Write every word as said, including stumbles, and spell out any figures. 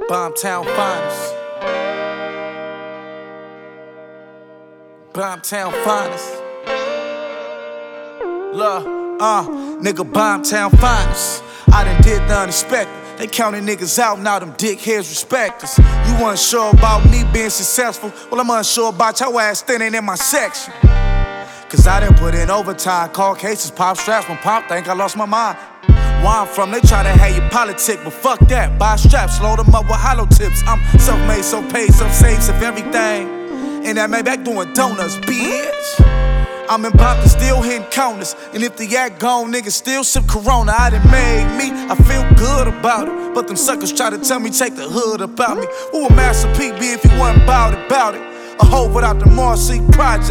Bombtown finest. Bombtown finest. Look, uh, nigga, Bombtown finest. I done did the unexpected. They counting niggas out, now them dickheads respect us. You unsure about me being successful? Well, I'm unsure about your ass standing in my section. Cause I done put in overtime, call cases, pop straps when pop think I lost my mind. Where I'm from, they try to have you politic, but fuck that. Buy straps, load them up with hollow tips. I'm self-made, so paid, so safe, of everything. And that Maybach doing donuts, bitch. I'm in Boston, still hitting counters. And if the act gone, niggas still sip Corona. I done made me, I feel good about it. But them suckers try to tell me take the hood about me. Who would Master P be if he wasn't bout it, bout it? A hoe without the Marcy Project.